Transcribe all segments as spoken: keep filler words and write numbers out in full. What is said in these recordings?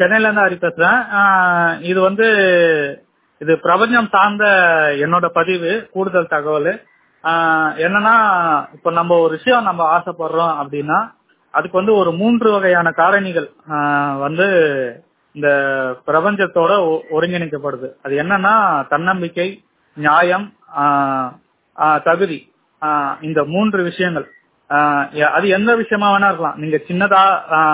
சென்னையில இருந்து ஹரி பேசுறேன். ஆஹ் இது வந்து இது பிரபஞ்சம் சார்ந்த என்னோட பதிவு, கூடுதல் தகவல். ஆஹ் என்னன்னா, இப்ப நம்ம ஒரு விஷயம் நம்ம ஆசைப்படுறோம் அப்படின்னா அதுக்கு வந்து ஒரு மூன்று வகையான காரணிகள் ஆஹ் வந்து இந்த பிரபஞ்சத்தோட ஒ- ஒருங்கிணைக்கப்படுது. அது என்னன்னா, தன்னம்பிக்கை, நியாயம், ஆஹ் ஆஹ் தகுதி. ஆஹ் இந்த மூன்று விஷயங்கள். ஆஹ் எ- அது எந்த விஷயமா வேணா இருக்கலாம். நீங்க சின்னதா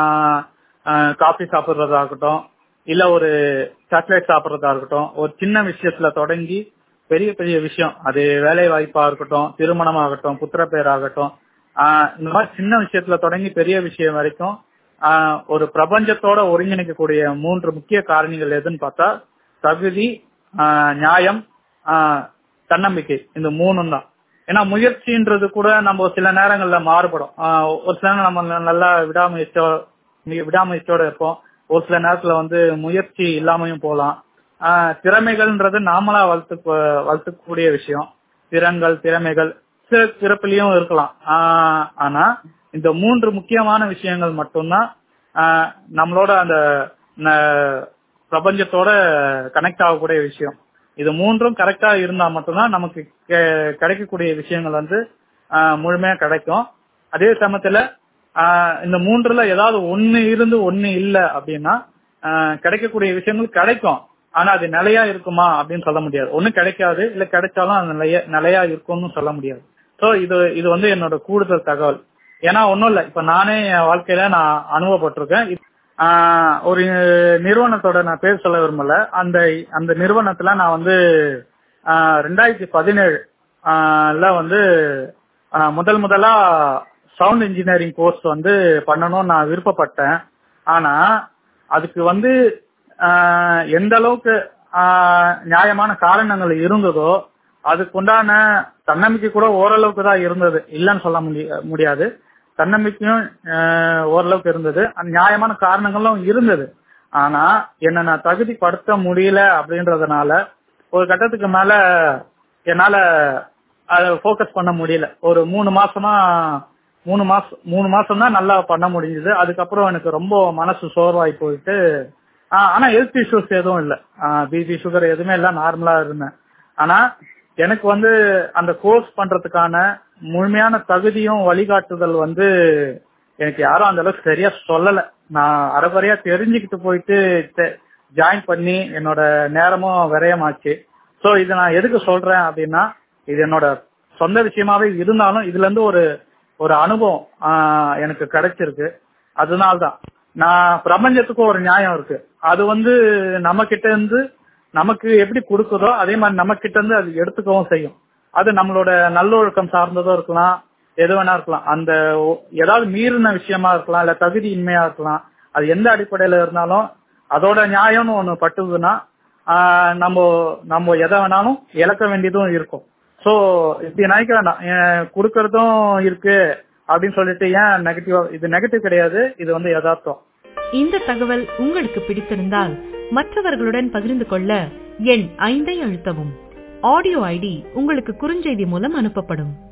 காஃபி சாப்பிடுறதாகட்டும், இல்ல ஒரு சாக்லேட் சாப்பிடுறதா இருக்கட்டும், ஒரு சின்ன விஷயத்துல தொடங்கி பெரிய பெரிய விஷயம், அது வேலை வாய்ப்பா இருக்கட்டும், திருமணமாகட்டும், புத்திர பேராகட்டும், ஆஹ் இந்த மாதிரி சின்ன விஷயத்துல தொடங்கி பெரிய விஷயம் வரைக்கும் ஆஹ் ஒரு பிரபஞ்சத்தோட ஒருங்கிணைக்கக்கூடிய மூன்று முக்கிய காரணிகள் எதுன்னு பார்த்தா தகுதி, ஆஹ் நியாயம், ஆஹ் தன்னம்பிக்கை. இந்த மூணும் தான். ஏன்னா முயற்சின்றது கூட நம்ம சில நேரங்கள்ல மாறுபடும். ஆஹ் ஒரு சில நேரம் நம்ம நல்லா விடாமுயற்சியோ விடாமுயற்சியோட இருப்போம். ஒரு சில நேரத்துல வந்து முயற்சி இல்லாமையும் போலாம். ஆஹ் திறமைகள்ன்றது நாமளா வளர்த்து வளர்த்துக்கூடிய விஷயம். திறன்கள், திறமைகள் சில பிறப்பிலையும் இருக்கலாம். ஆஹ் ஆனா இந்த மூன்று முக்கியமான விஷயங்கள் மட்டும்தான் ஆஹ் நம்மளோட அந்த ந- பிரபஞ்சத்தோட கனெக்ட் ஆகக்கூடிய விஷயம். இது மூன்றும் கரெக்டா இருந்தா மட்டும்தான் நமக்கு கெ- கிடைக்கக்கூடிய விஷயங்கள் வந்து ஆஹ் முழுமையா கிடைக்கும். அதே சமயத்துல ஆஹ் இந்த மூன்றுல ஏதாவது ஒண்ணு இருந்து ஒண்ணு இல்ல அப்படின்னா ஆஹ் கிடைக்கக்கூடிய விஷயங்கள் கிடைக்கும். ஆனா அது நிலையா இருக்குமா அப்படின்னு சொல்ல முடியாது. ஒண்ணு கிடைக்காது, இல்ல கிடைச்சாலும் அது நிலைய நிலையா இருக்கும்னு சொல்ல முடியாது. சோ இது இது வந்து என்னோட கூடுதல் தகவல். ஏன்னா ஒண்ணும் இல்ல, இப்ப நானே என் வாழ்க்கையில நான் அனுபவப்பட்டிருக்கேன். ஆஹ் ஒரு நிறுவனத்தோட நான் பேர் சொல்ல விரும்பல. அந்த அந்த நிறுவனத்துல நான் வந்து ஆஹ் ரெண்டாயிரத்தி பதினேழு ஆஹ் வந்து ஆஹ் முதல் முதலா சவுண்ட் இன்ஜினியரிங் கோர்ஸ் வந்து பண்ணணும்னு நான் விருப்பப்பட்டேன். ஆனா அதுக்கு வந்து ஆஹ் எந்த அளவுக்கு ஆஹ் நியாயமான காரணங்கள் இருந்ததோ அதுக்கு உண்டான தன்னம்பிக்கை கூட ஓரளவுக்கு தான் இருந்தது, இல்லைன்னு சொல்ல முடிய- முடியாது. தன்னம்பிக்கையும் ஆஹ் ஓரளவுக்கு இருந்தது, அந்த நியாயமான காரணங்களும் இருந்தது. ஆனா என்ன நான் தகுதிப்படுத்த முடியல அப்படின்றதுனால ஒரு கட்டத்துக்கு மேல என்னால அதை ஃபோக்கஸ் பண்ண முடியல. ஒரு மூணு மாசமா மூணு மாசம் மூணு மாசம் தான் நல்லா பண்ண முடிஞ்சது. அதுக்கப்புறம் எனக்கு ரொம்ப மனசு சோர்வாய் போயிட்டு ஆஹ் ஆனா ஹெல்த் இஷ்யூஸ் எதுவும் இல்லை, பிபி சுகர் எதுவுமே இல்லை, நார்மலா இருந்தேன். ஆனா எனக்கு வந்து அந்த கோர்ஸ் பண்றதுக்கான முழுமையான தகுதியும் வழிகாட்டுதல் வந்து எனக்கு யாரும் அந்த அளவுக்கு சரியா சொல்லல. நான் அரைக்குறையா தெரிஞ்சுக்கிட்டு போயிட்டு ஜாயின் பண்ணி என்னோட நேரமும் விரயமாச்சு. சோ இதை நான் எதுக்கு சொல்றேன் அப்படின்னா, இது என்னோட சொந்த விஷயமாவே இருந்தாலும் இதுல இருந்து ஒரு ஒரு அனுபவம் ஆஹ் எனக்கு கிடைச்சிருக்கு. அதனால்தான் நான் பிரபஞ்சத்துக்கும் ஒரு நியாயம் இருக்கு. அது வந்து நம்ம கிட்ட இருந்து நமக்கு எப்படி கொடுக்குதோ அதே மாதிரி நம்ம கிட்ட இருந்து அது எடுத்துக்கவும் செய்யும். அது நம்மளோட நல்லொழுக்கம் சார்ந்ததும் இருக்கலாம், எது வேணா இருக்கலாம். அந்த ஒ- ஏதாவது மீறின விஷயமா இருக்கலாம், இல்ல தகுதி இன்மையா இருக்கலாம். அது எந்த அடிப்படையில இருந்தாலும் அதோட நியாயம்னு ஒண்ணு பட்டுதுன்னா ஆஹ் நம்ம நம்ம எதை வேணாலும் இழக்க வேண்டியதும் இருக்கும். சோ இப்படி நினைக்க வேண்டாம், ஏன் கொடுக்கறதும் இருக்கு அப்படின்னு சொல்லிட்டு ஏன் நெகட்டிவா. இது நெகட்டிவ் கிடையாது, இது வந்து யதார்த்தம். இந்த தகவல் உங்களுக்கு பிடித்திருந்தால் மற்றவர்களுடன் பகிர்ந்து கொள்ள எண் ஐந்தை அழுத்தவும். ஆடியோ ஐடி உங்களுக்கு குறுஞ்செய்தி மூலம் அனுப்பப்படும்.